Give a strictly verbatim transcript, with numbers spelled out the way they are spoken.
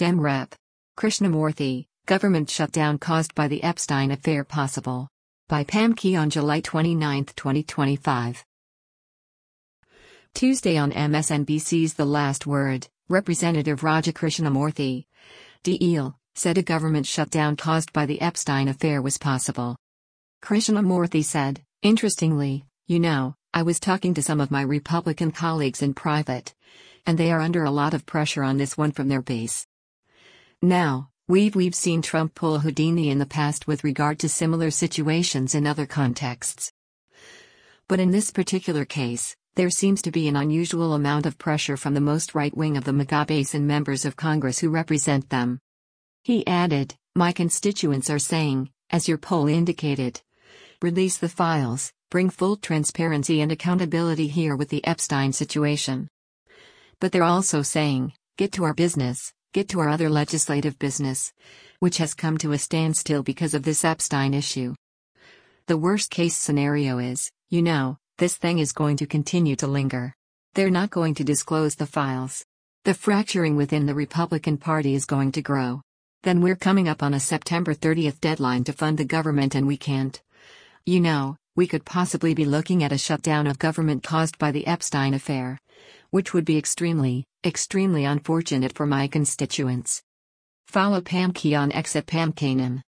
Dem Rep. Krishnamurthy, government shutdown caused by the Epstein affair possible. By Pam Key on July twenty-ninth, twenty twenty-five. Tuesday on M S N B C's The Last Word, Representative Raja Krishnamurthy, D L, said a government shutdown caused by the Epstein affair was possible. Krishnamurthy said, "Interestingly, you know, I was talking to some of my Republican colleagues in private, and they are under a lot of pressure on this one from their base. Now, we've we've seen Trump pull a Houdini in the past with regard to similar situations in other contexts. But in this particular case, there seems to be an unusual amount of pressure from the most right wing of the MAGA base and members of Congress who represent them." He added, "My constituents are saying, as your poll indicated, release the files, bring full transparency and accountability here with the Epstein situation. But they're also saying, get to our business, get to our other legislative business, which has come to a standstill because of this Epstein issue. The worst case scenario is, you know, this thing is going to continue to linger. They're not going to disclose the files. The fracturing within the Republican Party is going to grow. Then we're coming up on a September thirtieth deadline to fund the government and we can't. You know, we could possibly be looking at a shutdown of government caused by the Epstein affair, which would be extremely, extremely unfortunate for my constituents." Follow Pam Key on X at Pam Kanan.